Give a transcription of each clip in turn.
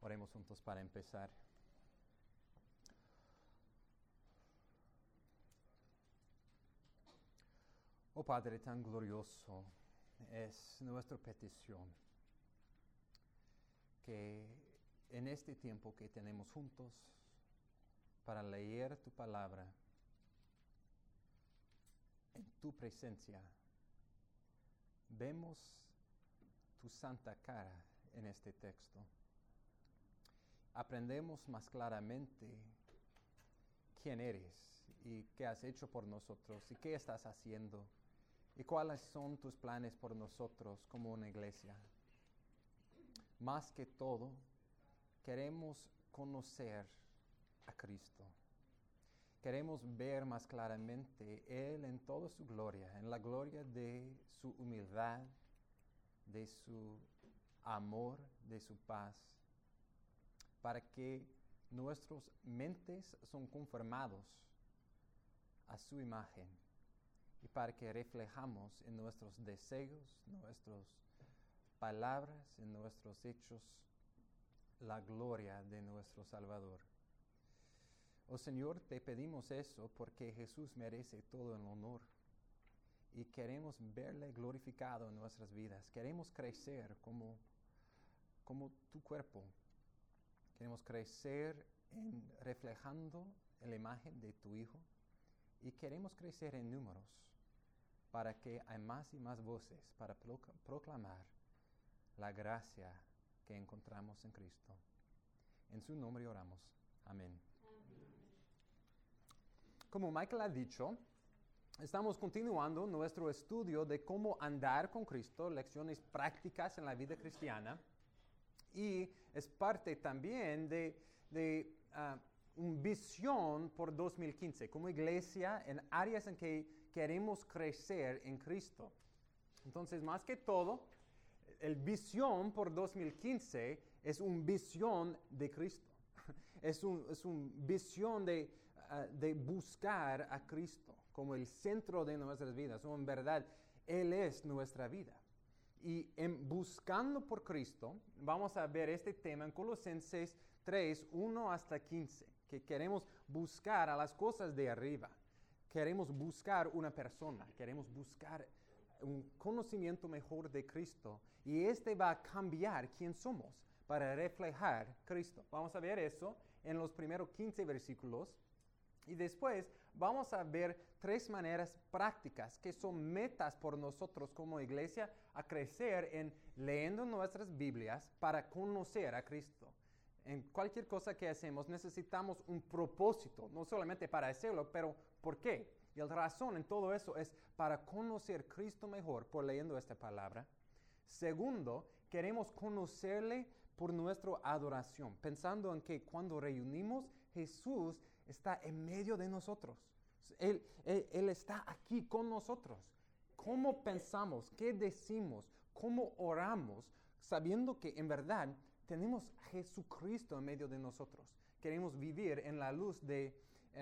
Oremos juntos para empezar. Oh Padre tan glorioso, es nuestra petición que en este tiempo que tenemos juntos para leer tu palabra, en tu presencia, vemos tu santa cara en este texto. Aprendemos más claramente quién eres y qué has hecho por nosotros y qué estás haciendo y cuáles son tus planes por nosotros como una iglesia. Más que todo, queremos conocer a Cristo. Queremos ver más claramente Él en toda su gloria, en la gloria de su humildad, de su amor, de su paz, para que nuestras mentes son conformados a su imagen y para que reflejamos en nuestros deseos, nuestras palabras, en nuestros hechos, la gloria de nuestro Salvador. Oh Señor, te pedimos eso porque Jesús merece todo el honor y queremos verle glorificado en nuestras vidas. Queremos crecer como tu cuerpo. Queremos crecer reflejando la imagen de tu Hijo y queremos crecer en números para que hay más y más voces para proclamar la gracia que encontramos en Cristo. En su nombre oramos. Amén. Como Michael ha dicho, estamos continuando nuestro estudio de cómo andar con Cristo, lecciones prácticas en la vida cristiana. Y es parte también de una visión por 2015, como iglesia en áreas en que queremos crecer en Cristo. Entonces, más que todo, el visión por 2015 es una visión de Cristo. Es una visión de buscar a Cristo como el centro de nuestras vidas. O en verdad, Él es nuestra vida. Y en buscando por Cristo, vamos a ver este tema en Colosenses 3, 1 hasta 15, que queremos buscar a las cosas de arriba. Queremos buscar una persona, queremos buscar un conocimiento mejor de Cristo. Y este va a cambiar quién somos para reflejar Cristo. Vamos a ver eso en los primeros 15 versículos. Y después vamos a ver 3 maneras prácticas que son metas por nosotros como iglesia a crecer en leyendo nuestras Biblias para conocer a Cristo. En cualquier cosa que hacemos necesitamos un propósito, no solamente para hacerlo, pero ¿por qué? Y la razón en todo eso es para conocer a Cristo mejor por leyendo esta palabra. Segundo, queremos conocerle por nuestra adoración, pensando en que cuando reunimos, Jesús está en medio de nosotros. Él está aquí con nosotros. ¿Cómo pensamos? ¿Qué decimos? ¿Cómo oramos? Sabiendo que en verdad tenemos a Jesucristo en medio de nosotros. Queremos vivir en la luz de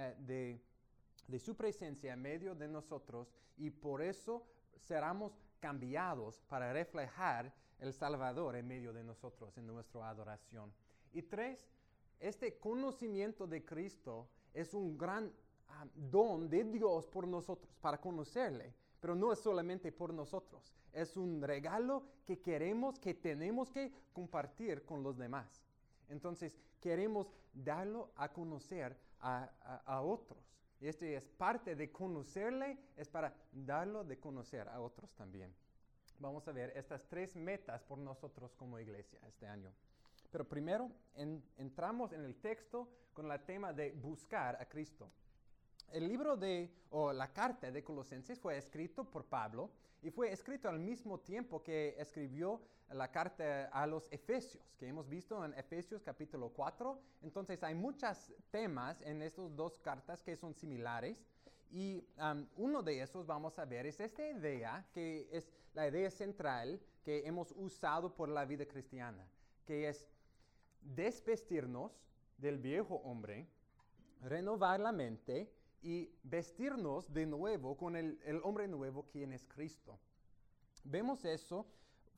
su presencia en medio de nosotros y por eso seremos cambiados para reflejar el Salvador en medio de nosotros en nuestra adoración. Y 3, este conocimiento de Cristo es un gran don de Dios por nosotros, para conocerle, pero no es solamente por nosotros, es un regalo que queremos, que tenemos que compartir con los demás. Entonces, queremos darlo a conocer a otros. Y este es parte de conocerle, es para darlo de conocer a otros también. Vamos a ver estas 3 metas por nosotros como iglesia este año. Pero primero entramos en el texto con el tema de buscar a Cristo. El libro la carta de Colosenses fue escrito por Pablo y fue escrito al mismo tiempo que escribió la carta a los Efesios, que hemos visto en Efesios capítulo 4. Entonces hay muchos temas en estas 2 cartas que son similares y uno de esos vamos a ver es esta idea, que es la idea central que hemos usado por la vida cristiana, que es desvestirnos del viejo hombre, renovar la mente y vestirnos de nuevo con el hombre nuevo, quien es Cristo. Vemos eso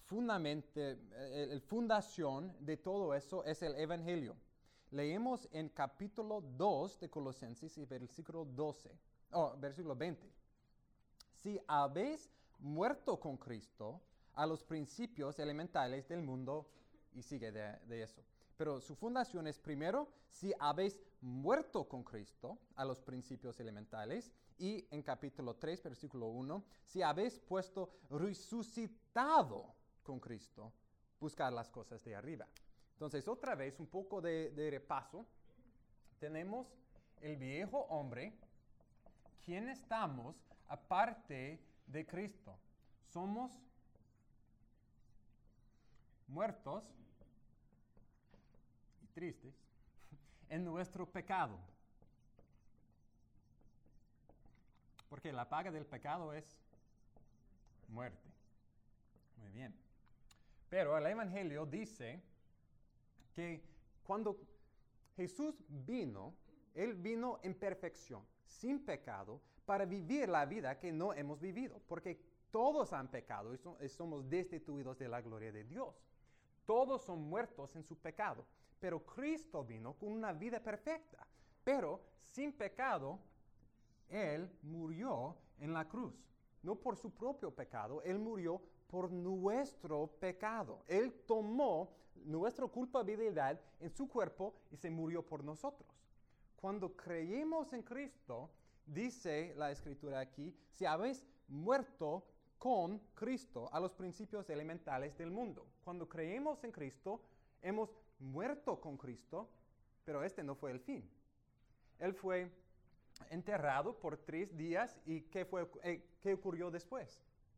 fundación de todo eso es el Evangelio. Leemos en capítulo 2 de Colosenses y versículo 20. Si habéis muerto con Cristo a los principios elementales del mundo, y sigue de eso. Pero su fundación es primero, si habéis muerto con Cristo a los principios elementales, y en capítulo 3, versículo 1, si habéis puesto resucitado con Cristo, buscar las cosas de arriba. Entonces, otra vez, un poco de repaso. Tenemos el viejo hombre. ¿Quién estamos aparte de Cristo? Somos muertos y tristes en nuestro pecado. Porque la paga del pecado es muerte. Muy bien. Pero el Evangelio dice que cuando Jesús vino, Él vino en perfección, sin pecado, para vivir la vida que no hemos vivido. Porque todos han pecado y somos destituidos de la gloria de Dios. Todos son muertos en su pecado. Pero Cristo vino con una vida perfecta. Pero sin pecado, Él murió en la cruz. No por su propio pecado, Él murió por nuestro pecado. Él tomó nuestra culpabilidad en su cuerpo y se murió por nosotros. Cuando creemos en Cristo, dice la Escritura aquí, si habéis muerto con Cristo a los principios elementales del mundo. Cuando creemos en Cristo, hemos muerto con Cristo, pero este no fue el fin. Él fue enterrado por 3 días y ¿qué ocurrió después?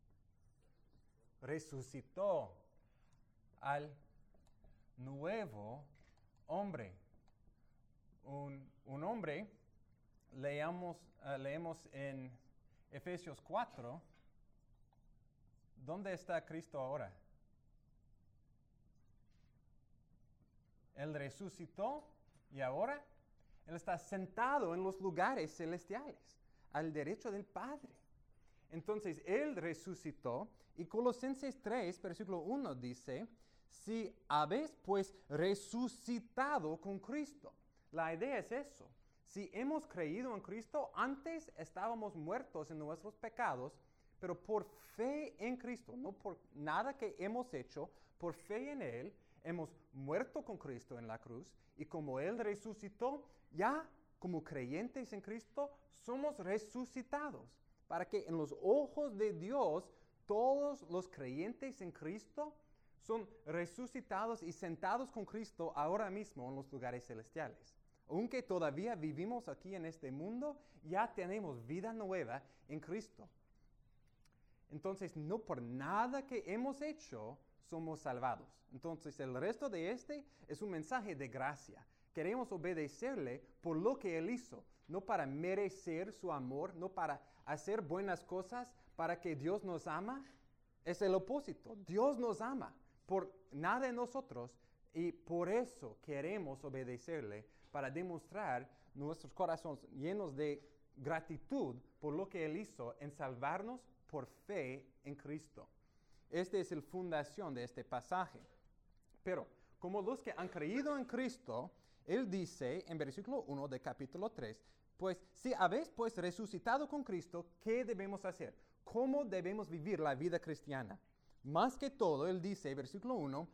Resucitó al nuevo hombre. Un hombre, leemos en Efesios 4, ¿dónde está Cristo ahora? Él resucitó y ahora Él está sentado en los lugares celestiales, al derecho del Padre. Entonces, Él resucitó y Colosenses 3, versículo 1 dice, si habéis pues resucitado con Cristo. La idea es eso. Si hemos creído en Cristo, antes estábamos muertos en nuestros pecados, pero por fe en Cristo, no por nada que hemos hecho, por fe en Él, hemos muerto con Cristo en la cruz y como Él resucitó, ya como creyentes en Cristo, somos resucitados para que en los ojos de Dios, todos los creyentes en Cristo son resucitados y sentados con Cristo ahora mismo en los lugares celestiales. Aunque todavía vivimos aquí en este mundo, ya tenemos vida nueva en Cristo. Entonces, no por nada que hemos hecho, somos salvados. Entonces, el resto de es un mensaje de gracia. Queremos obedecerle por lo que Él hizo, no para merecer su amor, no para hacer buenas cosas, para que Dios nos ama. Es el opósito. Dios nos ama por nada en nosotros y por eso queremos obedecerle para demostrar nuestros corazones llenos de gratitud por lo que Él hizo en salvarnos por fe en Cristo. Esta es la fundación de este pasaje. Pero como los que han creído en Cristo, Él dice en versículo 1 de capítulo 3, pues si habéis pues resucitado con Cristo, ¿qué debemos hacer? ¿Cómo debemos vivir la vida cristiana? Más que todo, Él dice, versículo 1,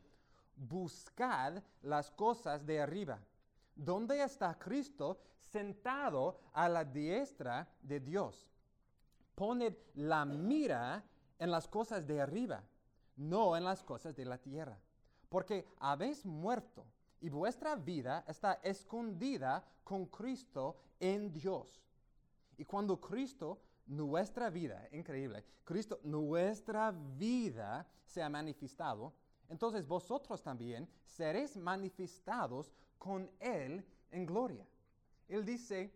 buscad las cosas de arriba, donde está Cristo sentado a la diestra de Dios. Poned la mira en las cosas de arriba, no en las cosas de la tierra, porque habéis muerto y vuestra vida está escondida con Cristo en Dios. Y cuando Cristo, nuestra vida, increíble, Cristo, nuestra vida se ha manifestado, entonces vosotros también seréis manifestados con Él en gloria. Él dice,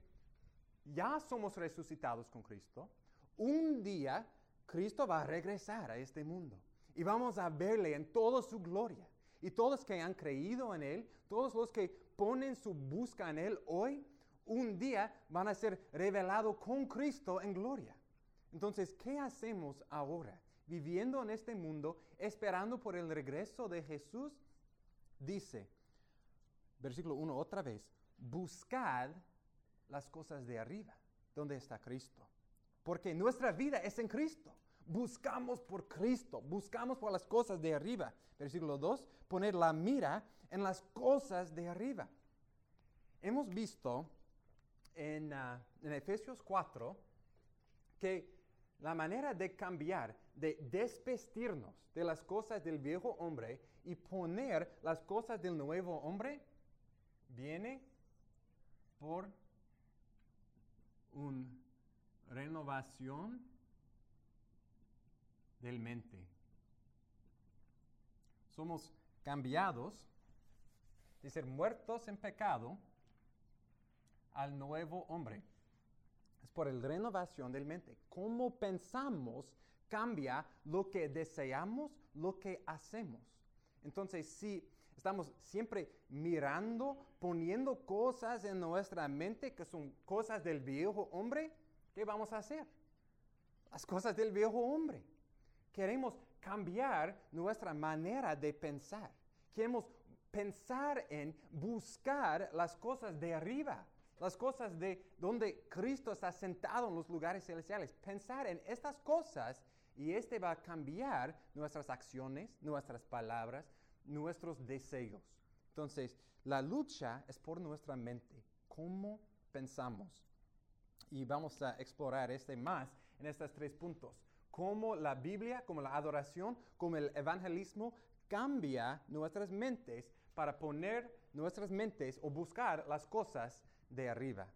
ya somos resucitados con Cristo. Un día Cristo va a regresar a este mundo y vamos a verle en toda su gloria. Y todos que han creído en Él, todos los que ponen su busca en Él hoy, un día van a ser revelados con Cristo en gloria. Entonces, ¿qué hacemos ahora? viviendo en este mundo, esperando por el regreso de Jesús, dice, versículo 1 otra vez, buscad las cosas de arriba, donde está Cristo. Porque nuestra vida es en Cristo. Buscamos por Cristo, buscamos por las cosas de arriba. Versículo 2, poner la mira en las cosas de arriba. Hemos visto en Efesios 4 que la manera de cambiar, de desvestirnos de las cosas del viejo hombre y poner las cosas del nuevo hombre, viene por una renovación del mente. Somos cambiados de ser muertos en pecado al nuevo hombre. Es por la renovación del mente. Cómo pensamos cambia lo que deseamos, lo que hacemos. Entonces, si estamos siempre mirando, poniendo cosas en nuestra mente que son cosas del viejo hombre, ¿qué vamos a hacer? Las cosas del viejo hombre. Queremos cambiar nuestra manera de pensar. Queremos pensar en buscar las cosas de arriba, las cosas de donde Cristo está sentado en los lugares celestiales. Pensar en estas cosas y va a cambiar nuestras acciones, nuestras palabras, nuestros deseos. Entonces, la lucha es por nuestra mente, cómo pensamos. Y vamos a explorar más en estos 3 puntos. Cómo la Biblia, como la adoración, como el evangelismo cambia nuestras mentes para poner nuestras mentes o buscar las cosas de arriba.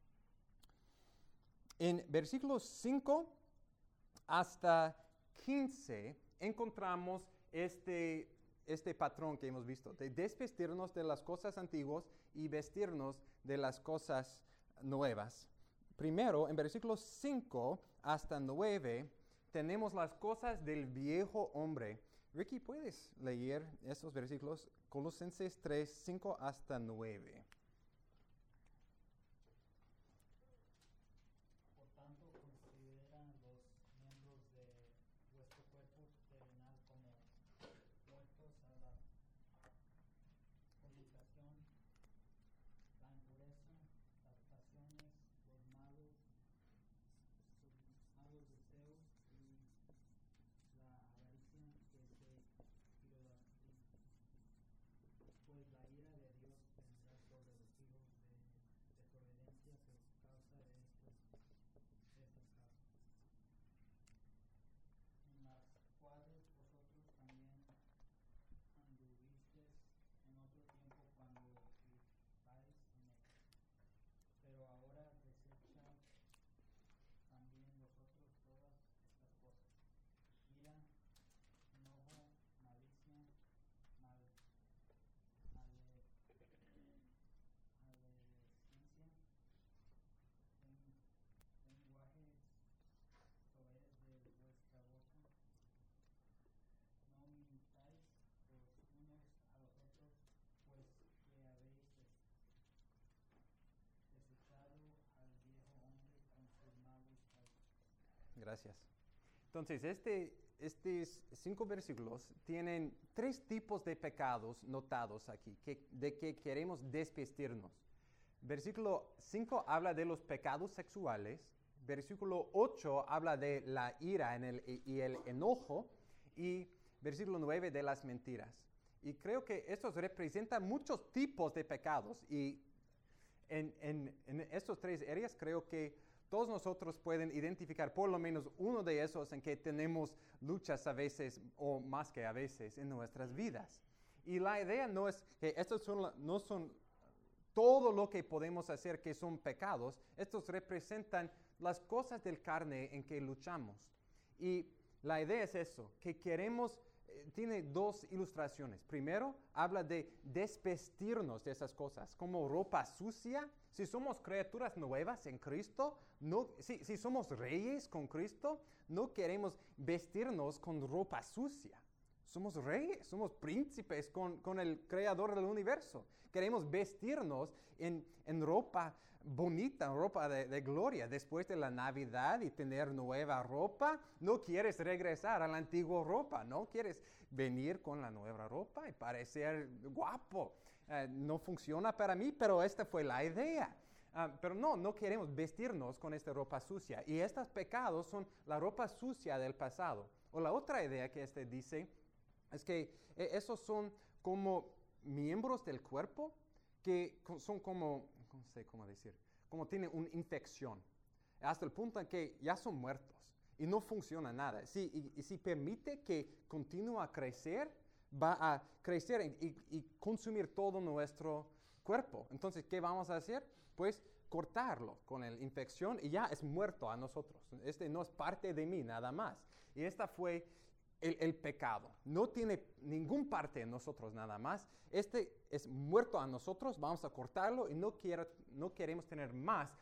En versículos 5 hasta 15 encontramos este patrón que hemos visto, de desvestirnos de las cosas antiguas y vestirnos de las cosas nuevas. Primero, en versículos 5 hasta 9, tenemos las cosas del viejo hombre. Ricky, ¿puedes leer estos versículos? Colosenses 3, 5 hasta 9. Por tanto, considera los miembros de vuestro cuerpo terrenal como muertos a la fornicación, la impureza, las pasiones, los malos deseos y la avaricia, que es idolatría. Pues la ira de Dios vendrá sobre los hijos de desobediencia por causa de estas causas, en las cuales vosotros también anduvisteis en otro tiempo cuando vivíais en ellas. Pero ahora desechad también vosotros todas estas cosas: ira, enojo, malicia, maledicencia, lenguaje soez de vuestra boca. No mintáis los unos a los otros, pues que habéis desechado al viejo hombre con sus malos hábitos. Gracias. Entonces, estos 5 versículos tienen 3 tipos de pecados notados aquí, de que queremos desvestirnos. Versículo 5 habla de los pecados sexuales. Versículo 8 habla de la ira y el enojo. Y versículo 9 de las mentiras. Y creo que estos representan muchos tipos de pecados. Y en estos 3 áreas creo que todos nosotros pueden identificar por lo menos uno de esos en que tenemos luchas a veces o más que a veces en nuestras vidas. Y la idea no es que estos no son todo lo que podemos hacer que son pecados. Estos representan las cosas del carne en que luchamos. Y la idea es eso, que queremos, tiene 2 ilustraciones. Primero, habla de desvestirnos de esas cosas, como ropa sucia. Si somos criaturas nuevas en Cristo, si somos reyes con Cristo, no queremos vestirnos con ropa sucia. somos reyes, somos príncipes con el creador del universo. Queremos vestirnos en ropa bonita, ropa de gloria. Después de la Navidad y tener nueva ropa, no quieres regresar a la antigua ropa, no quieres venir con la nueva ropa y parecer guapo. No funciona para mí, pero esta fue la idea. Pero no queremos vestirnos con esta ropa sucia. Y estos pecados son la ropa sucia del pasado. O la otra idea que dice es que esos son como miembros del cuerpo que son como, no sé cómo decir, como tienen una infección, hasta el punto en que ya son muertos y no funciona nada. Y si permite que continúe a crecer, va a crecer y consumir todo nuestro cuerpo. Entonces, ¿qué vamos a hacer? Pues cortarlo con la infección y ya es muerto a nosotros. No es parte de mí nada más. Y esta fue el pecado. No tiene ninguna parte en nosotros nada más. Es muerto a nosotros, vamos a cortarlo y no queremos tener más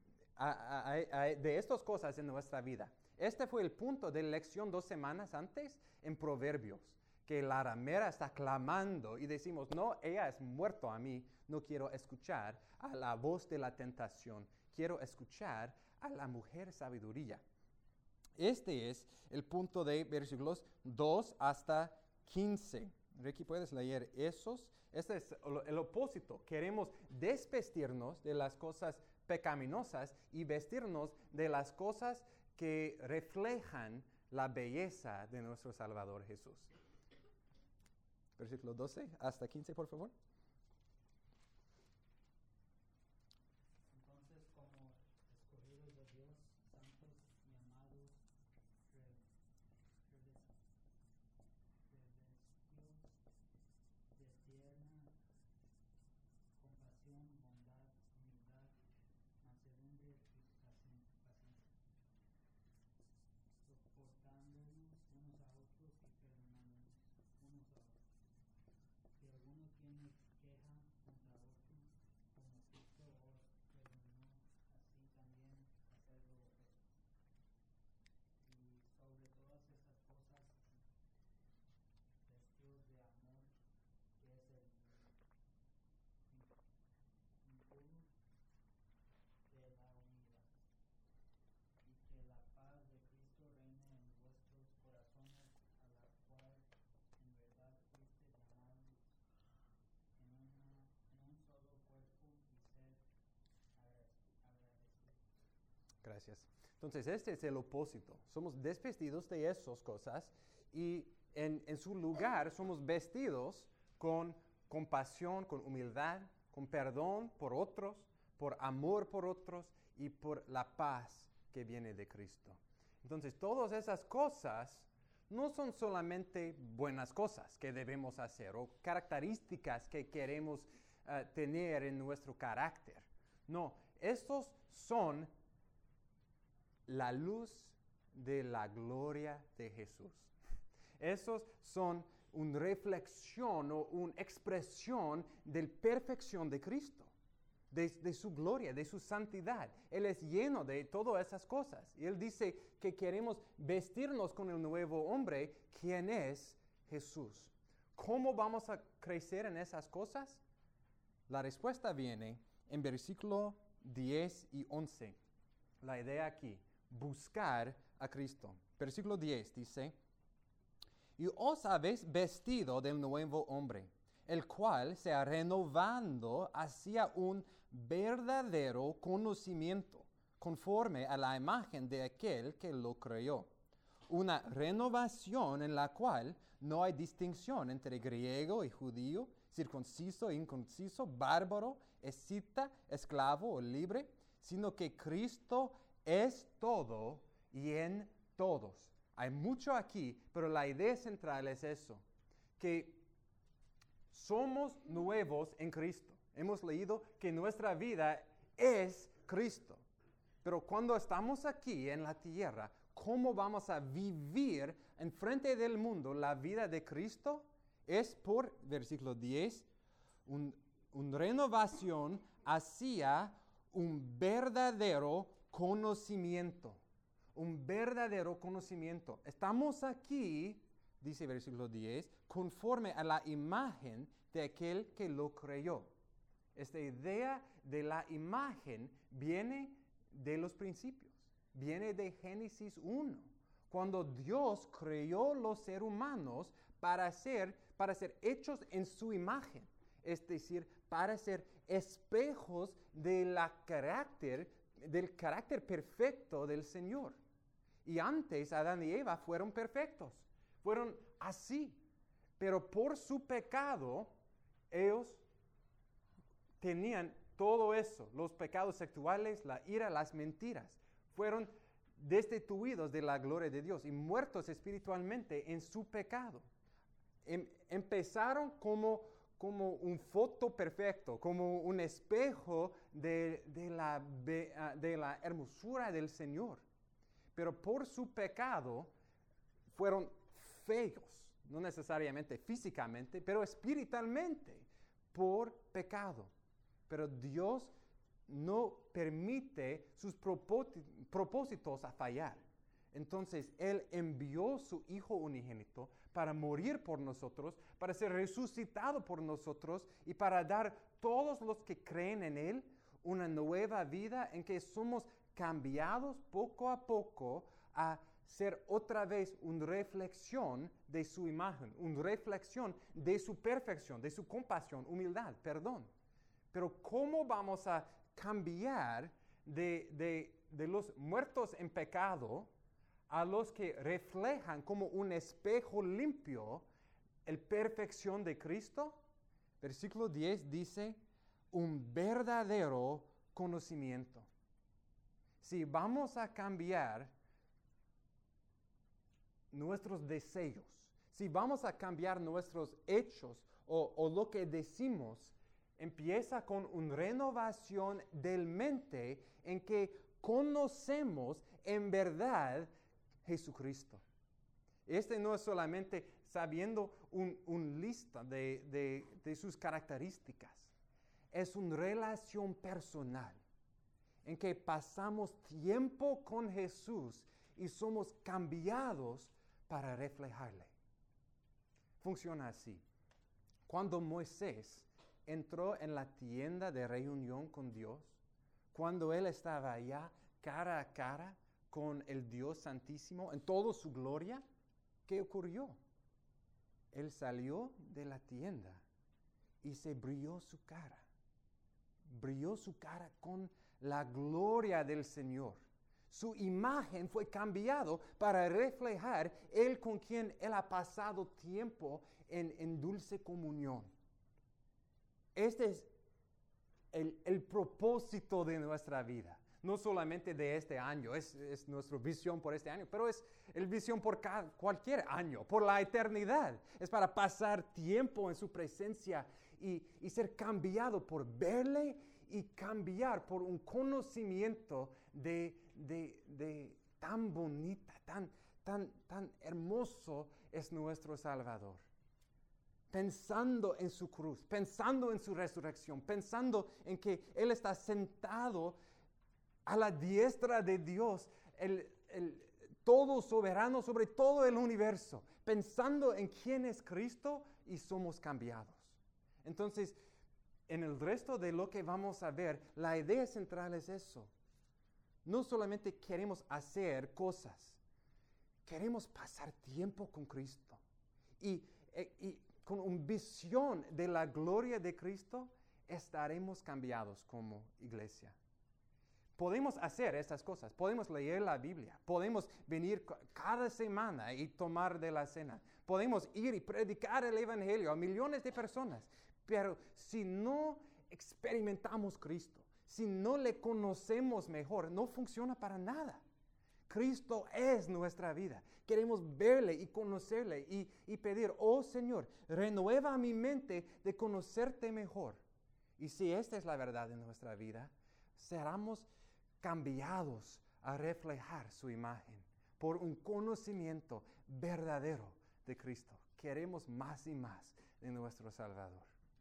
de estas cosas en nuestra vida. Este fue el punto de lección 2 semanas antes en Proverbios, que la ramera está clamando y decimos, no, ella es muerto a mí, no quiero escuchar a la voz de la tentación, quiero escuchar a la mujer sabiduría. Este es el punto de versículos 2 hasta 15. Ricky, ¿puedes leer esos? Este es el opósito. Queremos desvestirnos de las cosas pecaminosas y vestirnos de las cosas que reflejan la belleza de nuestro Salvador Jesús. Versículo 12 hasta 15, por favor. Entonces, como escogidos de Dios, santos y amados, de tierna compasión, bondad, humildad, mansedumbre y paciencia, soportándonos unos a otros y perdonándonos unos a otros. Si alguno tiene queja contra otro, como Cristo os perdonó, así también hacedlo vosotros. Y sobre todas estas cosas, vestidos de amor, que es el impulso de la unidad, y que la paz de Cristo reine en vuestros corazones, a la cual en verdad fuiste llamados en un solo cuerpo, y sed agradecidos. Gracias. Entonces, este es el opósito. Somos desvestidos de esas cosas y en su lugar somos vestidos con compasión, con humildad, con perdón por otros, por amor por otros y por la paz que viene de Cristo. Entonces, todas esas cosas no son solamente buenas cosas que debemos hacer o características que queremos tener en nuestro carácter. No, estos son la luz de la gloria de Jesús. Esos son una reflexión o una expresión de la perfección de Cristo, de su gloria, de su santidad. Él es lleno de todas esas cosas. Y Él dice que queremos vestirnos con el nuevo hombre, quien es Jesús. ¿Cómo vamos a crecer en esas cosas? La respuesta viene en versículo 10 y 11. La idea aquí, buscar a Cristo. Versículo 10 dice, y os habéis vestido del nuevo hombre, el cual se ha renovando hacia un verdadero conocimiento, conforme a la imagen de aquel que lo creó. Una renovación en la cual no hay distinción entre griego y judío, circunciso e incircunciso, bárbaro, escita, esclavo o libre, sino que Cristo es todo y en todos. Hay mucho aquí, pero la idea central es eso, que somos nuevos en Cristo. Hemos leído que nuestra vida es Cristo. Pero cuando estamos aquí en la tierra, ¿cómo vamos a vivir en frente del mundo la vida de Cristo? Es por, versículo 10, una renovación hacia un verdadero conocimiento. Un verdadero conocimiento. Estamos aquí dice versículo 10, conforme a la imagen de aquel que lo creyó. Esta idea de la imagen viene de los principios, viene de Génesis 1, cuando Dios creó los seres humanos para ser hechos en su imagen, es decir, para ser espejos del carácter perfecto del Señor. Y antes Adán y Eva fueron perfectos, fueron así, pero por su pecado ellos tenían todo eso, los pecados sexuales, la ira, las mentiras, fueron destituidos de la gloria de Dios y muertos espiritualmente en su pecado. Empezaron como un foto perfecto, como un espejo de la hermosura del Señor. Pero por su pecado fueron feos, no necesariamente físicamente, pero espiritualmente, por pecado. Pero Dios no permite sus propósitos a fallar. Entonces, Él envió su Hijo unigénito para morir por nosotros, para ser resucitado por nosotros y para dar a todos los que creen en Él una nueva vida en que somos cambiados poco a poco a ser otra vez una reflexión de su imagen, una reflexión de su perfección, de su compasión, humildad, perdón. Pero ¿cómo vamos a cambiar de los muertos en pecado a los que reflejan como un espejo limpio la perfección de Cristo? Versículo 10 dice, un verdadero conocimiento. Si vamos a cambiar nuestros deseos, si vamos a cambiar nuestros hechos o lo que decimos, empieza con una renovación del mente en que conocemos en verdad Jesucristo. Este no es solamente sabiendo una lista de sus características, es una relación personal en que pasamos tiempo con Jesús y somos cambiados para reflejarle. Funciona así. Cuando Moisés entró en la tienda de reunión con Dios, cuando él estaba allá cara a cara con el Dios Santísimo en toda su gloria, ¿qué ocurrió? Él salió de la tienda y se brilló su cara. Brilló su cara con la gloria del Señor. Su imagen fue cambiado para reflejar Él con quien Él ha pasado tiempo en dulce comunión. Este es el propósito de nuestra vida. No solamente de este año, es nuestra visión por este año, pero es el visión por cualquier año, por la eternidad. Es para pasar tiempo en su presencia y ser cambiado por verle y cambiar por un conocimiento de tan bonita, tan hermoso es nuestro Salvador. Pensando en su cruz, pensando en su resurrección, pensando en que Él está sentado a la diestra de Dios, el todo soberano sobre todo el universo, pensando en quién es Cristo y somos cambiados. Entonces, en el resto de lo que vamos a ver, la idea central es eso. No solamente queremos hacer cosas, queremos pasar tiempo con Cristo. Y con una visión de la gloria de Cristo, estaremos cambiados como iglesia. Podemos hacer estas cosas, podemos leer la Biblia, podemos venir cada semana y tomar de la cena, podemos ir y predicar el Evangelio a millones de personas, pero si no experimentamos Cristo, si no le conocemos mejor, no funciona para nada. Cristo es nuestra vida. Queremos verle y conocerle y pedir, oh Señor, renueva mi mente de conocerte mejor. Y si esta es la verdad de nuestra vida, seremos cambiados a reflejar su imagen por un conocimiento verdadero de Cristo. Queremos más y más de nuestro Salvador.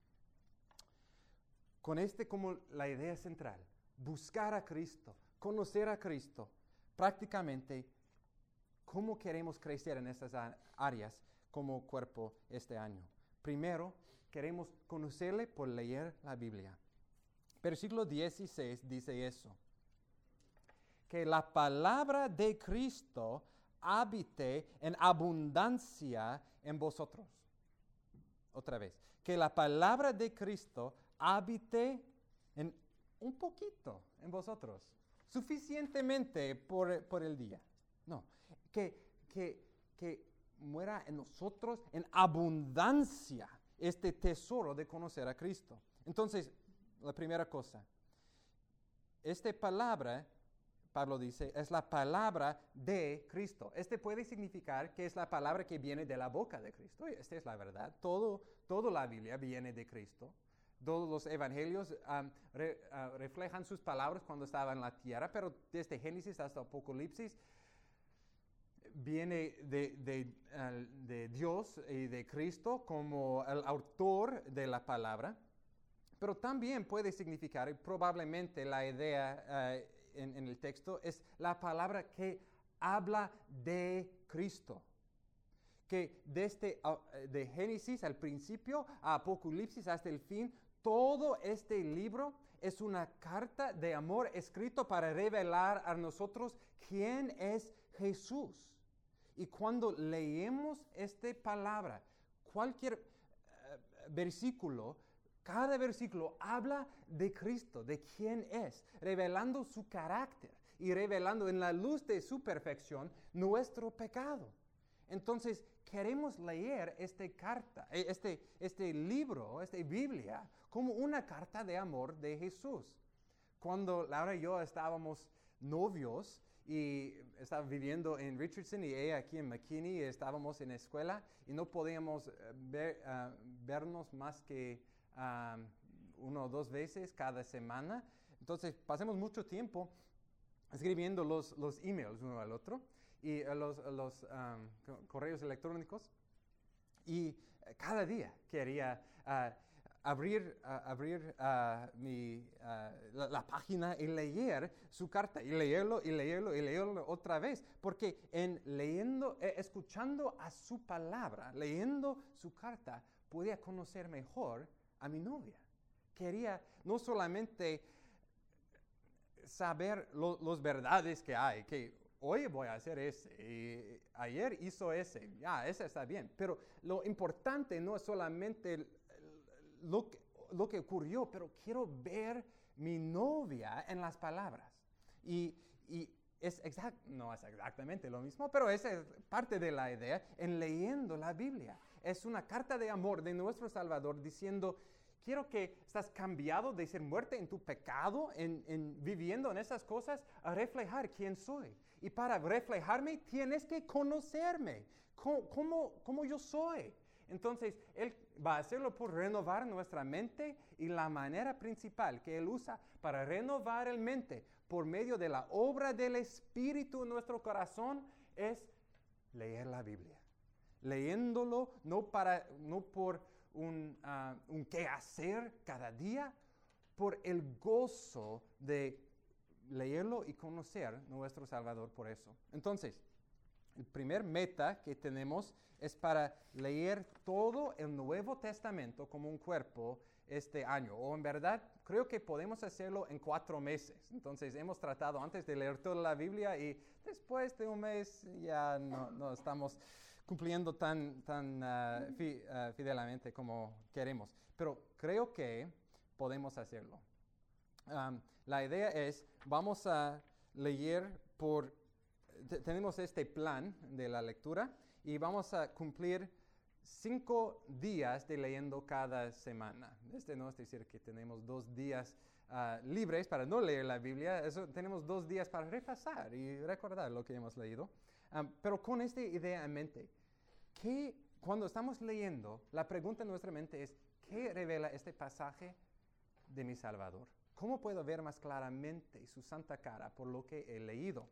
Con como la idea central, buscar a Cristo, conocer a Cristo, prácticamente, ¿cómo queremos crecer en estas áreas? como cuerpo este año. Primero, queremos conocerle por leer la Biblia. Versículo 16 dice eso. Que la palabra de Cristo habite en abundancia en vosotros. Otra vez. Que la palabra de Cristo habite en un poquito en vosotros. Suficientemente por el día. No. Que muera en nosotros en abundancia este tesoro de conocer a Cristo. Entonces, la primera cosa. Esta palabra, Pablo dice, es la palabra de Cristo. Este puede significar que es la palabra que viene de la boca de Cristo. Esta es la verdad. Toda la Biblia viene de Cristo. Todos los evangelios reflejan sus palabras cuando estaba en la tierra, pero desde Génesis hasta Apocalipsis viene de Dios y de Cristo como el autor de la palabra. Pero también puede significar, y probablemente la idea en el texto, es la palabra que habla de Cristo. Que desde de Génesis al principio, a Apocalipsis hasta el fin, todo este libro es una carta de amor escrito para revelar a nosotros quién es Jesús. Y cuando leemos esta palabra, cualquier versículo, cada versículo habla de Cristo, de quién es, revelando su carácter y revelando en la luz de su perfección nuestro pecado. Entonces, queremos leer esta carta, este libro, esta Biblia, como una carta de amor de Jesús. Cuando Laura y yo estábamos novios y estaba viviendo en Richardson y ella aquí en McKinney, estábamos en la escuela y no podíamos vernos más que 1 o 2 veces cada semana. Entonces pasamos mucho tiempo escribiendo los emails uno al otro y los correos electrónicos, y cada día quería abrir la página y leer su carta y leerlo otra vez, porque escuchando a su palabra, leyendo su carta, podía conocer mejor a mi novia. Quería no solamente saber las verdades que hay, que hoy voy a hacer ese, y ayer hizo ese, ese está bien, pero lo importante no es solamente lo que ocurrió, pero quiero ver mi novia en las palabras. Y no es exactamente lo mismo, pero esa es parte de la idea en leyendo la Biblia. Es una carta de amor de nuestro Salvador diciendo, quiero que estás cambiado de ser muerte en tu pecado, en viviendo en esas cosas, a reflejar quién soy. Y para reflejarme tienes que conocerme, como yo soy. Entonces, Él va a hacerlo por renovar nuestra mente, y la manera principal que Él usa para renovar la mente por medio de la obra del Espíritu en nuestro corazón es leer la Biblia. Leyéndolo no por un qué hacer cada día, por el gozo de leerlo y conocer nuestro Salvador por eso. Entonces, el primer meta que tenemos es para leer todo el Nuevo Testamento como un cuerpo este año. O en verdad, creo que podemos hacerlo en 4 meses. Entonces, hemos tratado antes de leer toda la Biblia y después de un mes ya no estamos cumpliendo tan fidelmente como queremos. Pero creo que podemos hacerlo. La idea es, vamos a leer tenemos este plan de la lectura y vamos a cumplir 5 días de leyendo cada semana. No es decir que tenemos 2 días libres para no leer la Biblia, tenemos 2 días para repasar y recordar lo que hemos leído. Pero con esta idea en mente, cuando estamos leyendo, la pregunta en nuestra mente es, ¿qué revela este pasaje de mi Salvador? ¿Cómo puedo ver más claramente su santa cara por lo que he leído?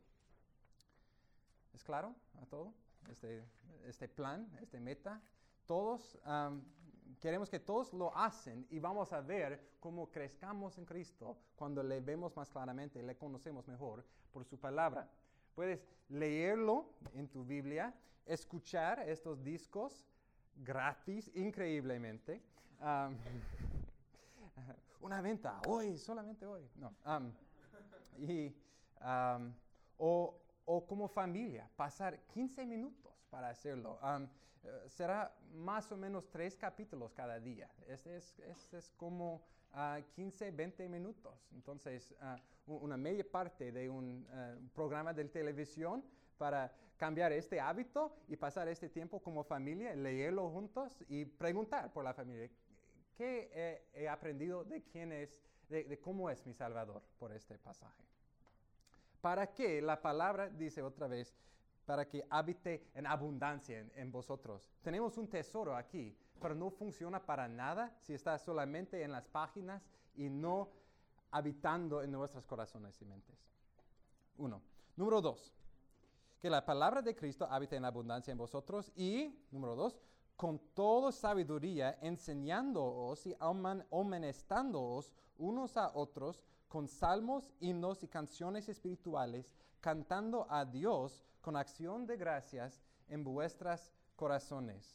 ¿Es claro a todo? Este plan, este meta. Todos queremos que todos lo hacen y vamos a ver cómo crezcamos en Cristo cuando le vemos más claramente, le conocemos mejor por su palabra. Puedes leerlo en tu Biblia, escuchar estos discos gratis, increíblemente. Um, una venta, hoy, solamente hoy. No. Y, o como familia, pasar 15 minutos para hacerlo. Será más o menos 3 capítulos cada día. Este es como 15, 20 minutos. Entonces, una media parte de un programa de televisión para cambiar este hábito y pasar este tiempo como familia, leerlo juntos y preguntar por la familia. ¿Qué he aprendido de quién es, de cómo es mi Salvador por este pasaje? Para que la palabra dice otra vez, para que habite en abundancia en vosotros. Tenemos un tesoro aquí, pero no funciona para nada si está solamente en las páginas y no habitando en nuestros corazones y mentes. 1. Número 2. Que la palabra de Cristo habite en abundancia en vosotros. Y, número 2, con toda sabiduría, enseñándoos y amonestándoos unos a otros con salmos, himnos y canciones espirituales, cantando a Dios con acción de gracias en vuestros corazones.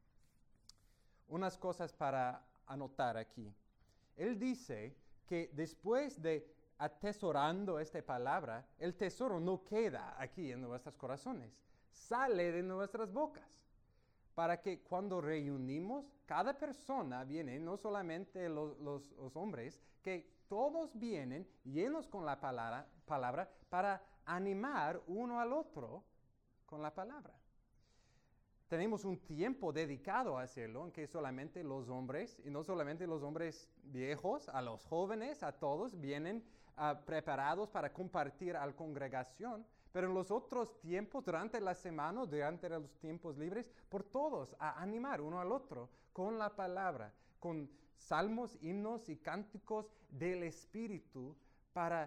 Unas cosas para anotar aquí. Él dice que después de atesorando esta palabra, el tesoro no queda aquí en nuestros corazones, sale de nuestras bocas. Para que cuando reunimos, cada persona viene, no solamente los hombres, que todos vienen llenos con la palabra para animar uno al otro con la palabra. Tenemos un tiempo dedicado a hacerlo, en que solamente los hombres, y no solamente los hombres viejos, a los jóvenes, a todos, vienen preparados para compartir a la congregación, pero en los otros tiempos, durante la semana, durante los tiempos libres, por todos, a animar uno al otro con la palabra, con salmos, himnos y cánticos del Espíritu para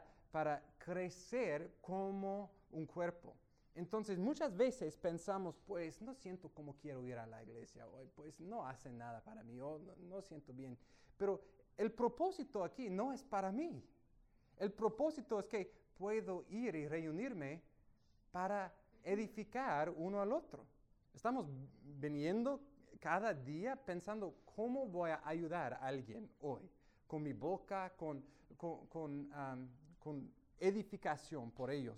crecer como un cuerpo. Entonces, muchas veces pensamos, pues, no siento como quiero ir a la iglesia hoy, pues, no hace nada para mí, o no siento bien. Pero el propósito aquí no es para mí. El propósito es que puedo ir y reunirme para edificar uno al otro. Estamos viniendo cada día pensando cómo voy a ayudar a alguien hoy, con mi boca, con edificación por ellos.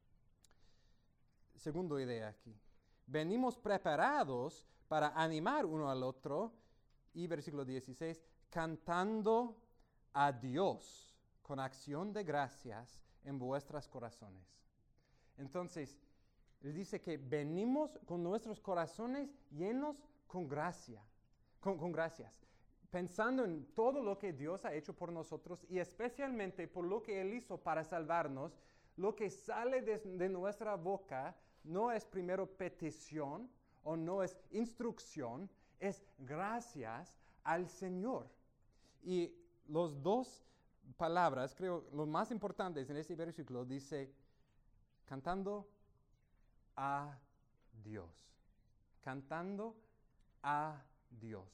Segunda idea aquí. Venimos preparados para animar uno al otro, y versículo 16, cantando a Dios con acción de gracias en vuestros corazones. Entonces, él dice que venimos con nuestros corazones llenos con gracia, con gracias, pensando en todo lo que Dios ha hecho por nosotros y especialmente por lo que Él hizo para salvarnos. Lo que sale de nuestra boca no es primero petición o no es instrucción, es gracias al Señor. Y las dos palabras, creo, los más importantes en este versículo, dice, cantando a Dios. Cantando a Dios.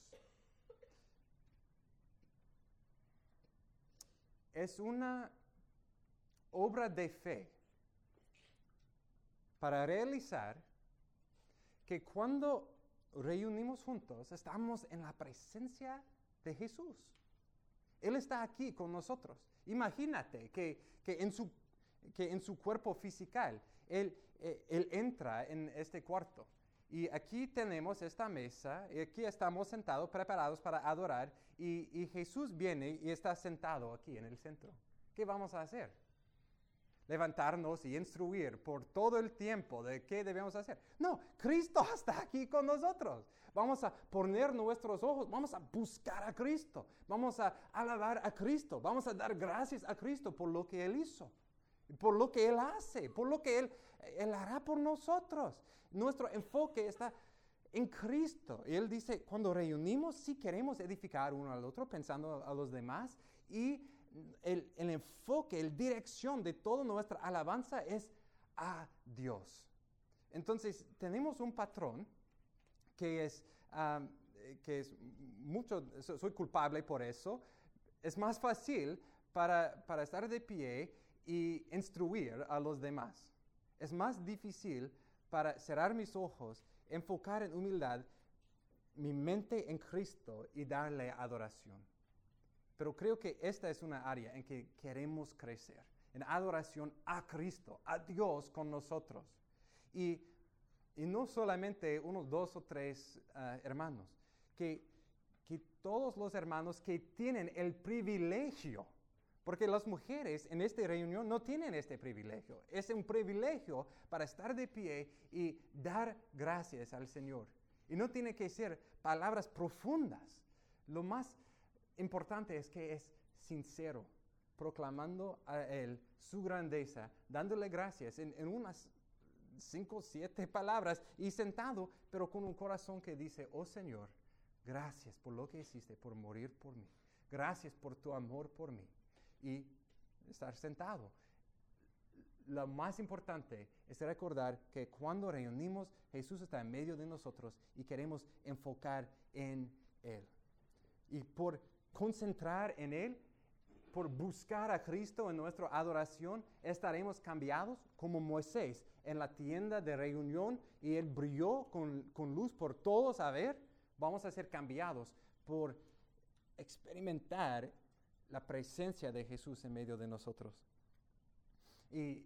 Es una obra de fe para realizar que cuando reunimos juntos estamos en la presencia de Jesús. Él está aquí con nosotros. Imagínate que en su cuerpo físico, Él entra en este cuarto. Y aquí tenemos esta mesa, y aquí estamos sentados, preparados para adorar, y Jesús viene y está sentado aquí en el centro. ¿Qué vamos a hacer? Levantarnos y instruir por todo el tiempo de qué debemos hacer. No, Cristo está aquí con nosotros. Vamos a poner nuestros ojos, vamos a buscar a Cristo, vamos a alabar a Cristo, vamos a dar gracias a Cristo por lo que Él hizo, por lo que Él hace, por lo que Él hará por nosotros. Nuestro enfoque está en Cristo. Y Él dice, cuando reunimos, sí queremos edificar uno al otro, pensando a los demás, y el enfoque, la dirección de toda nuestra alabanza es a Dios. Entonces, tenemos un patrón que es mucho, soy culpable por eso. Es más fácil para estar de pie y instruir a los demás. Es más difícil para cerrar mis ojos, enfocar en humildad mi mente en Cristo y darle adoración. Pero creo que esta es una área en que queremos crecer, en adoración a Cristo, a Dios con nosotros. Y no solamente unos 2 o 3 hermanos, que todos los hermanos que tienen el privilegio, porque las mujeres en esta reunión no tienen este privilegio. Es un privilegio para estar de pie y dar gracias al Señor. Y no tiene que ser palabras profundas. Lo más importante es que es sincero, proclamando a Él su grandeza, dándole gracias en unas 5 o 7 palabras y sentado, pero con un corazón que dice, oh Señor, gracias por lo que hiciste, por morir por mí. Gracias por tu amor por mí. Y estar sentado. Lo más importante es recordar que cuando reunimos, Jesús está en medio de nosotros y queremos enfocar en Él. Y por concentrar en Él, por buscar a Cristo en nuestra adoración, estaremos cambiados como Moisés en la tienda de reunión y Él brilló con luz por todos a ver. Vamos a ser cambiados por experimentar la presencia de Jesús en medio de nosotros. Y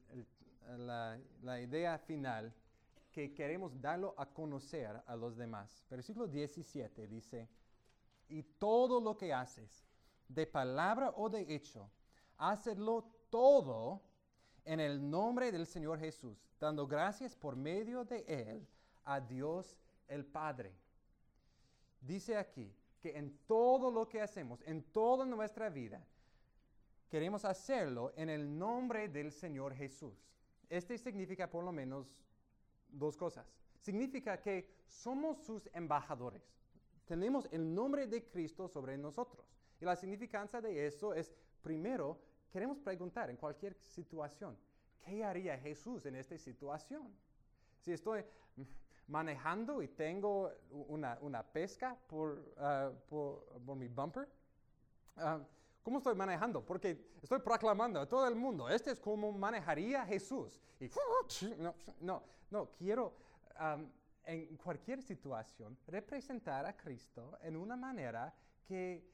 la idea final, que queremos darlo a conocer a los demás. Versículo 17 dice, y todo lo que haces, de palabra o de hecho, hacedlo todo en el nombre del Señor Jesús, dando gracias por medio de Él a Dios el Padre. Dice aquí que en todo lo que hacemos, en toda nuestra vida, queremos hacerlo en el nombre del Señor Jesús. Este significa por lo menos 2 cosas. Significa que somos sus embajadores. Tenemos el nombre de Cristo sobre nosotros. Y la significancia de eso es, primero, queremos preguntar en cualquier situación, ¿qué haría Jesús en esta situación? Si estoy manejando y tengo una pesca por mi bumper, ¿cómo estoy manejando? Porque estoy proclamando a todo el mundo, este es como manejaría Jesús. Y no, quiero en cualquier situación representar a Cristo en una manera que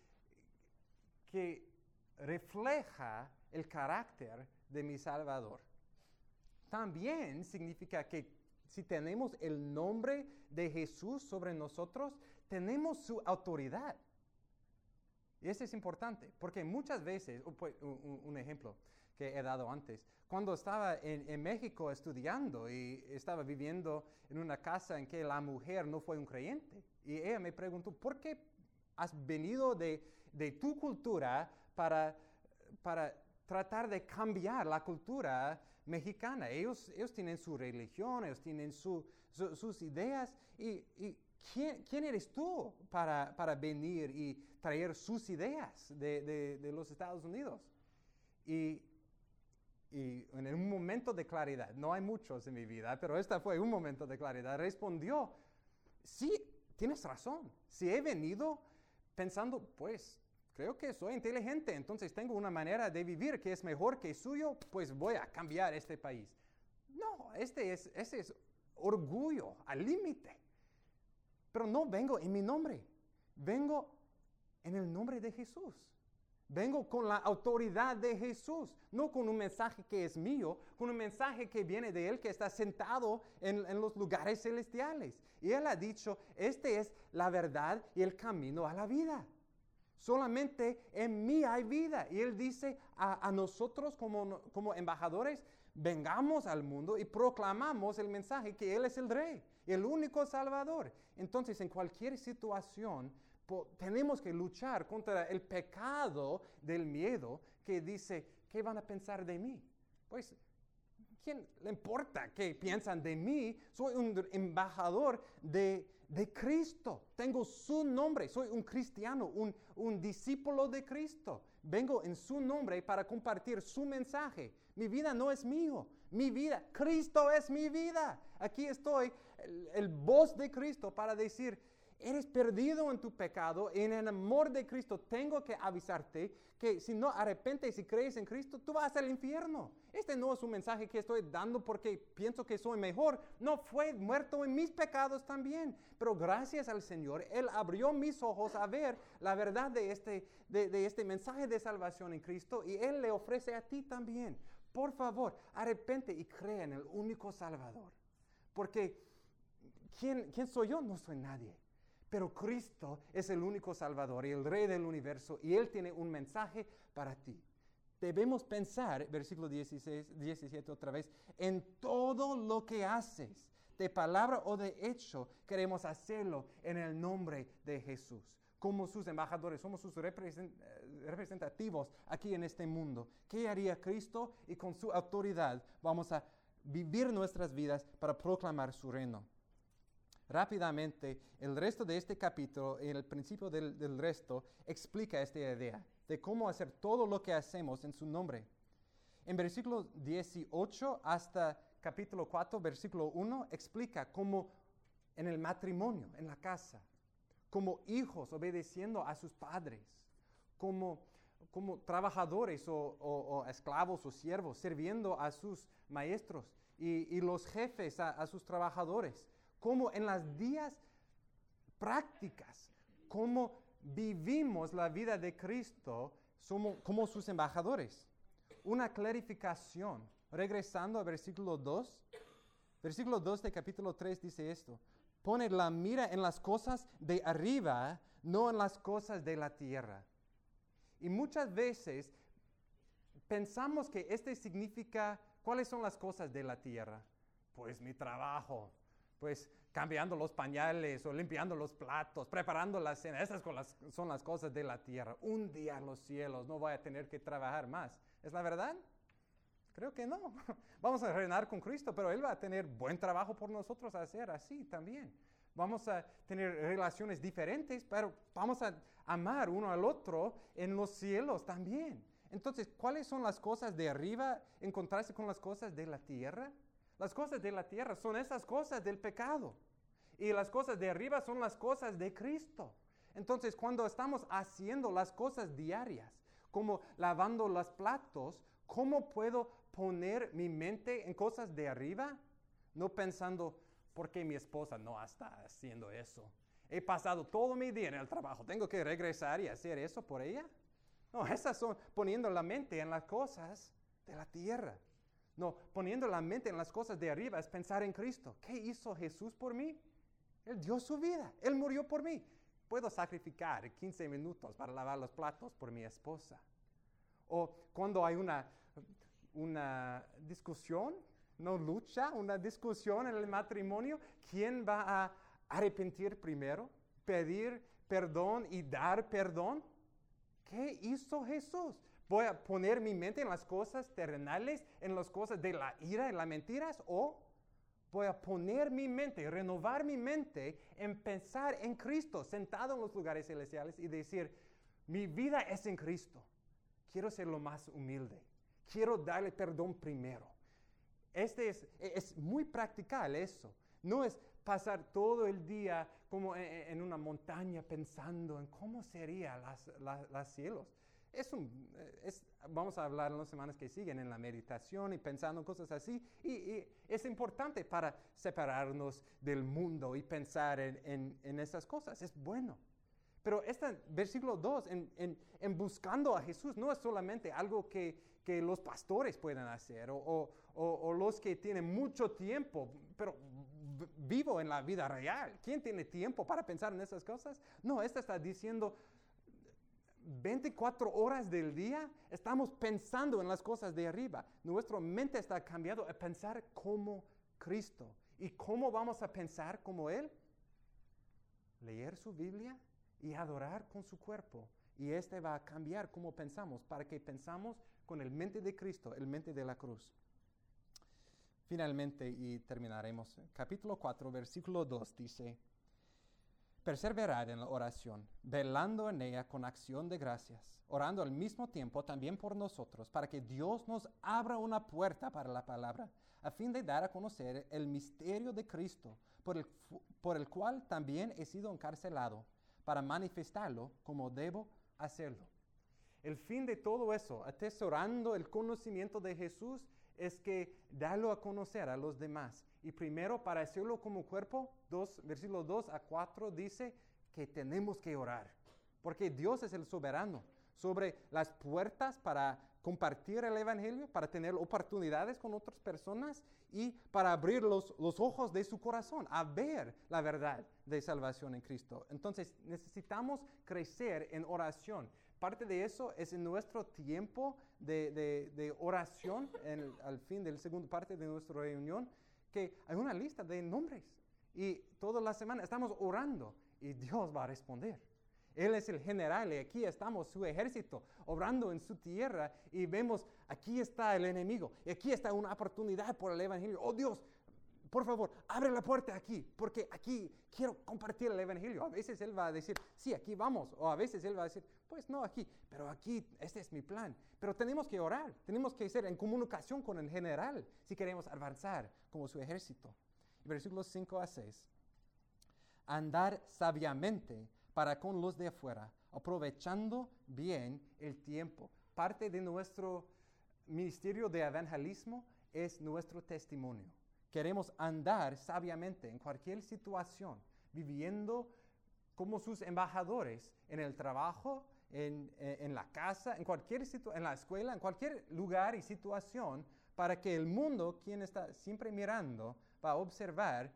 refleja el carácter de mi Salvador. También significa que si tenemos el nombre de Jesús sobre nosotros, tenemos su autoridad. Y eso es importante, porque muchas veces, un ejemplo que he dado antes, cuando estaba en México estudiando y estaba viviendo en una casa en que la mujer no fue un creyente, y ella me preguntó, ¿por qué has venido de tu cultura para tratar de cambiar la cultura mexicana? Ellos tienen su religión, ellos tienen sus ideas, y ¿quién eres tú para venir y traer sus ideas de los Estados Unidos? Y en un momento de claridad, no hay muchos en mi vida, pero este fue un momento de claridad, respondió, sí, tienes razón. Si he venido pensando, pues, creo que soy inteligente, entonces tengo una manera de vivir que es mejor que suyo, pues voy a cambiar este país. No, ese es orgullo al límite. Pero no vengo en mi nombre, vengo en el nombre de Jesús. Vengo con la autoridad de Jesús, no con un mensaje que es mío, con un mensaje que viene de Él, que está sentado en los lugares celestiales. Y Él ha dicho, esta es la verdad y el camino a la vida. Solamente en mí hay vida. Y Él dice a nosotros como embajadores, vengamos al mundo y proclamamos el mensaje que Él es el Rey, el único Salvador. Entonces, en cualquier situación, tenemos que luchar contra el pecado del miedo que dice, ¿qué van a pensar de mí? Pues, ¿quién le importa qué piensan de mí? Soy un embajador de Cristo. Tengo su nombre. Soy un cristiano, un discípulo de Cristo. Vengo en su nombre para compartir su mensaje. Mi vida no es mío. Mi vida, Cristo es mi vida. Aquí estoy, el voz de Cristo para decir, Eres perdido en tu pecado y en el amor de Cristo tengo que avisarte que si no arrepientes y crees en Cristo, tú vas al infierno. Este no es un mensaje que estoy dando porque pienso que soy mejor. No, fue muerto en mis pecados también. Pero gracias al Señor, Él abrió mis ojos a ver la verdad de este mensaje de salvación en Cristo y Él le ofrece a ti también. Por favor, arrepente y cree en el único Salvador. Porque ¿quién soy yo? No soy nadie. Pero Cristo es el único Salvador y el Rey del universo y Él tiene un mensaje para ti. Debemos pensar, versículo 17 otra vez, en todo lo que haces, de palabra o de hecho, queremos hacerlo en el nombre de Jesús. Como sus embajadores, somos sus representativos aquí en este mundo. ¿Qué haría Cristo? Y con su autoridad vamos a vivir nuestras vidas para proclamar su reino. Rápidamente, el resto de este capítulo y el principio del resto explica esta idea de cómo hacer todo lo que hacemos en su nombre. En versículo 18 hasta capítulo 4, versículo 1, explica cómo en el matrimonio, en la casa, como hijos obedeciendo a sus padres, como trabajadores o esclavos o siervos sirviendo a sus maestros y los jefes a sus trabajadores. Como en las días prácticas, como vivimos la vida de Cristo como sus embajadores. Una clarificación, regresando al versículo 2. Versículo 2 de capítulo 3 dice esto: pone la mira en las cosas de arriba, no en las cosas de la tierra. Y muchas veces pensamos que significa, ¿cuáles son las cosas de la tierra? Pues mi trabajo. Pues cambiando los pañales o limpiando los platos, preparando la cena. Esas son las cosas de la tierra. Un día los cielos, no voy a tener que trabajar más. ¿Es la verdad? Creo que no. Vamos a reinar con Cristo, pero Él va a tener buen trabajo por nosotros a hacer así también. Vamos a tener relaciones diferentes, pero vamos a amar uno al otro en los cielos también. Entonces, ¿cuáles son las cosas de arriba en contraste con las cosas de la tierra? Las cosas de la tierra son esas cosas del pecado. Y las cosas de arriba son las cosas de Cristo. Entonces, cuando estamos haciendo las cosas diarias, como lavando los platos, ¿cómo puedo poner mi mente en cosas de arriba? No pensando, ¿por qué mi esposa no está haciendo eso? He pasado todo mi día en el trabajo, ¿tengo que regresar y hacer eso por ella? No, esas son poniendo la mente en las cosas de la tierra. No, poniendo la mente en las cosas de arriba es pensar en Cristo. ¿Qué hizo Jesús por mí? Él dio su vida, Él murió por mí. Puedo sacrificar 15 minutos para lavar los platos por mi esposa. O cuando hay una discusión, no lucha, una discusión en el matrimonio, ¿quién va a arrepentir primero? ¿Pedir perdón y dar perdón? ¿Qué hizo Jesús? ¿Voy a poner mi mente en las cosas terrenales, en las cosas de la ira, en las mentiras? ¿O voy a poner mi mente, renovar mi mente en pensar en Cristo, sentado en los lugares celestiales y decir, mi vida es en Cristo. Quiero ser lo más humilde. Quiero darle perdón primero. Es muy practical eso. No es pasar todo el día como en una montaña pensando en cómo serían los cielos. Vamos a hablar en las semanas que siguen en la meditación y pensando en cosas así. Y es importante para separarnos del mundo y pensar en esas cosas. Es bueno. Pero este versículo 2, en buscando a Jesús, no es solamente algo que los pastores pueden hacer o los que tienen mucho tiempo, pero vivo en la vida real. ¿Quién tiene tiempo para pensar en esas cosas? No, está diciendo 24 horas del día estamos pensando en las cosas de arriba. Nuestra mente está cambiando a pensar como Cristo. ¿Y cómo vamos a pensar como Él? Leer su Biblia y adorar con su cuerpo. Y va a cambiar cómo pensamos, para que pensamos con el mente de Cristo, el mente de la cruz. Finalmente, y terminaremos, capítulo 4, versículo 2 dice, Perseverar en la oración, velando en ella con acción de gracias, orando al mismo tiempo también por nosotros, para que Dios nos abra una puerta para la palabra, a fin de dar a conocer el misterio de Cristo, por el cual también he sido encarcelado, para manifestarlo como debo hacerlo. El fin de todo eso, atesorando el conocimiento de Jesús, es que darlo a conocer a los demás. Y primero, para hacerlo como cuerpo, versículos 2 a 4 dice que tenemos que orar, porque Dios es el soberano sobre las puertas para compartir el evangelio, para tener oportunidades con otras personas y para abrir los ojos de su corazón a ver la verdad de salvación en Cristo. Entonces, necesitamos crecer en oración. Parte de eso es en nuestro tiempo de oración, al fin de la segunda parte de nuestra reunión, que hay una lista de nombres y toda la semana estamos orando y Dios va a responder. Él es el general y aquí estamos, su ejército, obrando en su tierra y vemos, aquí está el enemigo y aquí está una oportunidad por el evangelio. Oh Dios, por favor, abre la puerta aquí, porque aquí quiero compartir el evangelio. A veces Él va a decir, sí, aquí vamos. O a veces Él va a decir, pues no aquí, pero aquí, este es mi plan. Pero tenemos que orar, tenemos que ser en comunicación con el general si queremos avanzar como su ejército. Versículos 5 a 6. Andar sabiamente para con los de afuera, aprovechando bien el tiempo. Parte de nuestro ministerio de evangelismo es nuestro testimonio. Queremos andar sabiamente en cualquier situación, viviendo como sus embajadores en el trabajo, en la casa, en la escuela, en cualquier lugar y situación, para que el mundo, quien está siempre mirando, va a observar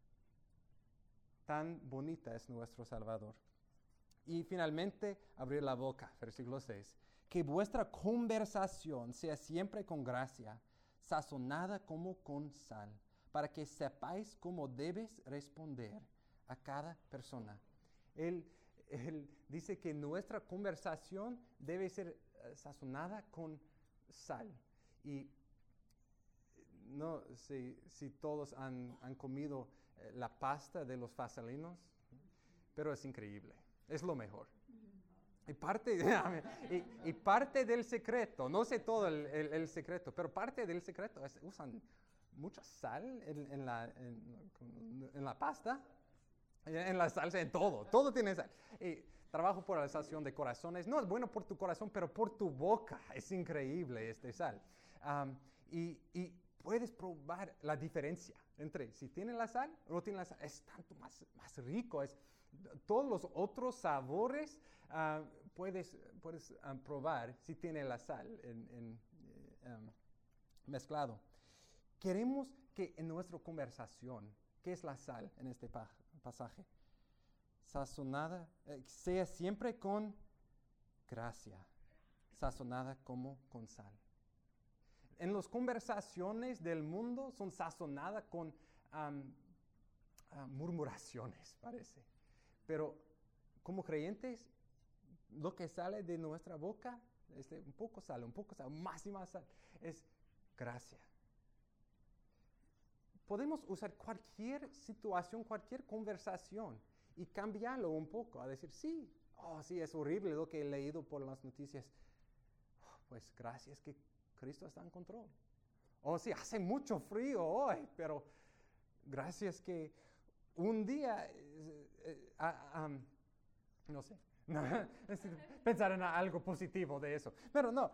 tan bonita es nuestro Salvador. Y finalmente, abrir la boca, versículo 6. Que vuestra conversación sea siempre con gracia, sazonada como con sal, para que sepáis cómo debes responder a cada persona. Él dice que nuestra conversación debe ser sazonada con sal. Y no sé si todos han comido la pasta de los fasalinos, pero es increíble, es lo mejor. Y parte del secreto, no sé todo el secreto, pero parte del secreto es usan mucha sal en la pasta, en la salsa, en todo tiene sal. Y trabajo por la salvación de corazones, no es bueno por tu corazón, pero por tu boca, es increíble este sal. Y puedes probar la diferencia entre si tiene la sal o no tiene la sal, es tanto más rico, todos los otros sabores puedes probar si tiene la sal mezclado. Queremos que en nuestra conversación, ¿qué es la sal en este pasaje? Sazonada, sea siempre con gracia, sazonada como con sal. En las conversaciones del mundo son sazonadas con murmuraciones, parece. Pero como creyentes, lo que sale de nuestra boca, un poco sal, más y más sal, es gracia. Podemos usar cualquier situación, cualquier conversación y cambiarlo un poco, a decir, sí, es horrible lo que he leído por las noticias. Pues gracias que Cristo está en control. Sí, hace mucho frío hoy, pero gracias que un día, no sé, pensar en algo positivo de eso. Pero no,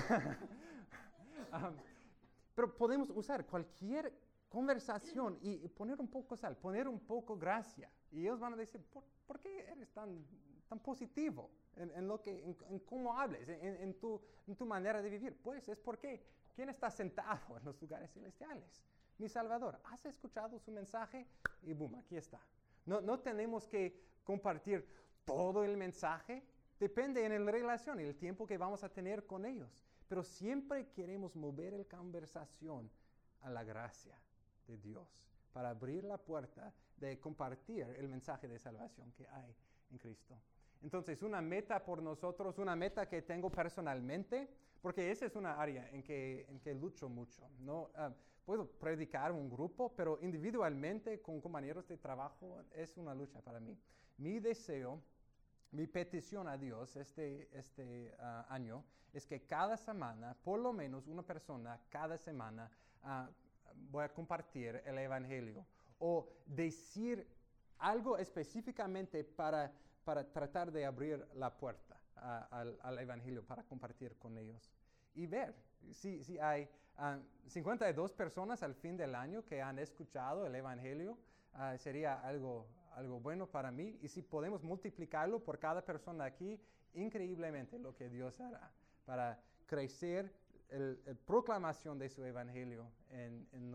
pero podemos usar cualquier conversación y poner un poco sal, poner un poco gracia. Y ellos van a decir, ¿por qué eres tan positivo en cómo hables, en tu manera de vivir? Pues es porque ¿quién está sentado en los lugares celestiales? Mi Salvador. ¿Has escuchado su mensaje? Y boom, aquí está. No tenemos que compartir todo el mensaje. Depende en la relación y el tiempo que vamos a tener con ellos. Pero siempre queremos mover la conversación a la gracia de Dios para abrir la puerta de compartir el mensaje de salvación que hay en Cristo. Entonces, una meta por nosotros, una meta que tengo personalmente, porque esa es una área en que lucho mucho, ¿no? Puedo predicar un grupo, pero individualmente con compañeros de trabajo es una lucha para mí. Mi deseo, mi petición a Dios este año es que cada semana, por lo menos una persona cada semana, voy a compartir el Evangelio o decir algo específicamente para tratar de abrir la puerta al Evangelio, para compartir con ellos. Y ver si hay 52 personas al fin del año que han escuchado el Evangelio, sería algo bueno para mí. Y si podemos multiplicarlo por cada persona aquí, increíblemente lo que Dios hará para crecer la proclamación de su Evangelio en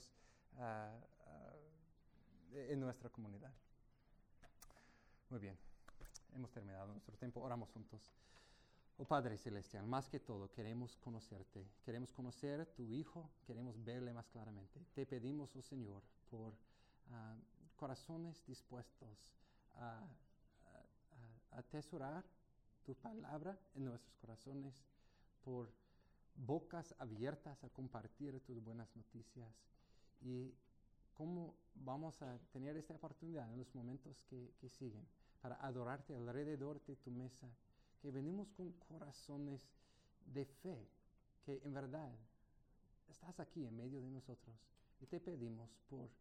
nuestra comunidad. Muy bien, hemos terminado nuestro tiempo, oramos juntos. Oh Padre Celestial, más que todo queremos conocerte, queremos conocer a tu Hijo, queremos verle más claramente. Te pedimos, oh Señor, por corazones dispuestos a atesorar tu palabra en nuestros corazones, por bocas abiertas a compartir tus buenas noticias, y cómo vamos a tener esta oportunidad en los momentos que siguen para adorarte alrededor de tu mesa, que venimos con corazones de fe, que en verdad estás aquí en medio de nosotros, y te pedimos por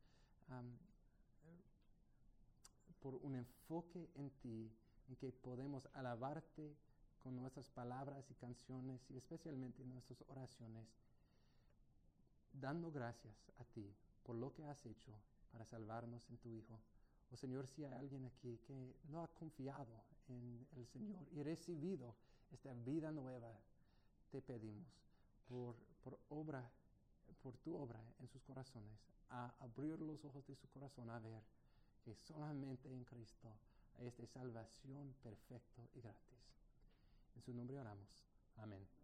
un enfoque en ti, en que podemos alabarte con nuestras palabras y canciones, y especialmente en nuestras oraciones, dando gracias a ti por lo que has hecho para salvarnos en tu Hijo. Oh Señor, si hay alguien aquí que no ha confiado en el Señor y recibido esta vida nueva, te pedimos por tu obra en sus corazones, a abrir los ojos de su corazón, a ver que solamente en Cristo hay esta salvación perfecta y gratis. En su nombre oramos. Amén.